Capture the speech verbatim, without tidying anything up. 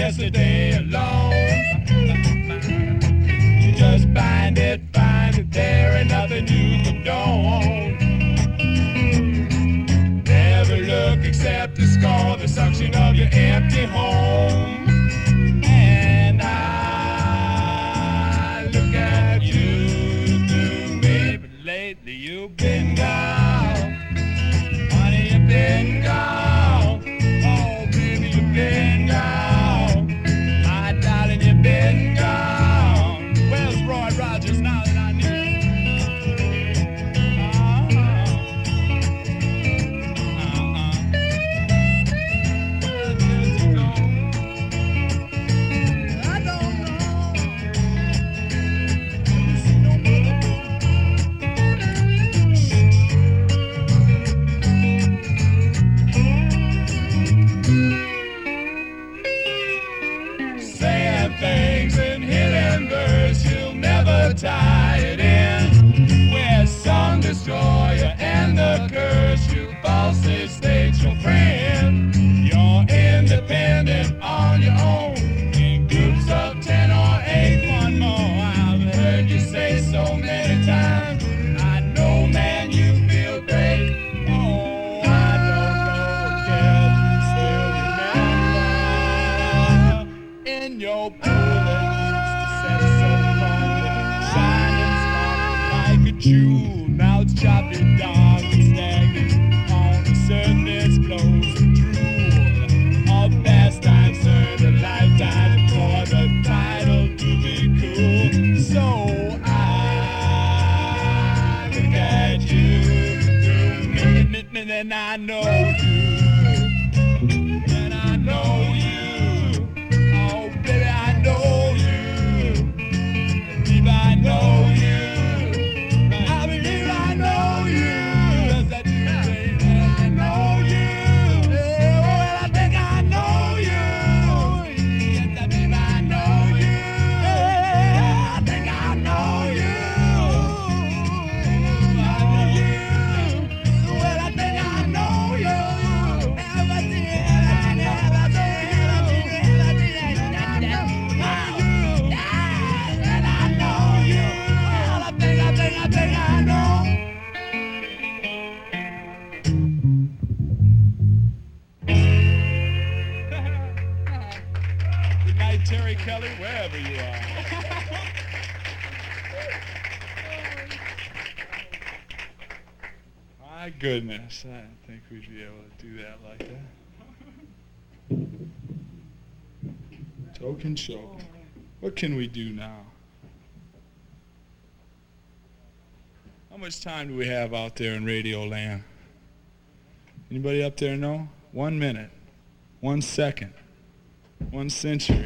yesterday alone. You just find it, find it there, and nothing you condone. Never look except to score the suction of your empty home. And I look at you through me, but lately you've been gone. Honey, you've been gone. Oh, baby, you've been gone. My darling, you've been gone. Where's Roy Rogers now that I need him? Things in hidden verse you'll never tie it in. We're some destroyer and the curse you falsely state your friend. You're independent on your own in groups of ten or eight. One more, I've heard you say so many times. I know, man, you feel great. Oh, I don't know, can you still remember in your jewel, now it's chopped and dark and stagnant. On the surface flows the drool of past time served a lifetime for the title to be cool. So I look at you through me, me, and I know you, and I know you. Oh, baby, I know you, baby, I know you. Terry Kelly, wherever you are. My goodness, I didn't think we'd be able to do that like that. Token show. What can we do now? How much time do we have out there in Radio Land? Anybody up there know? One minute, one second, one century.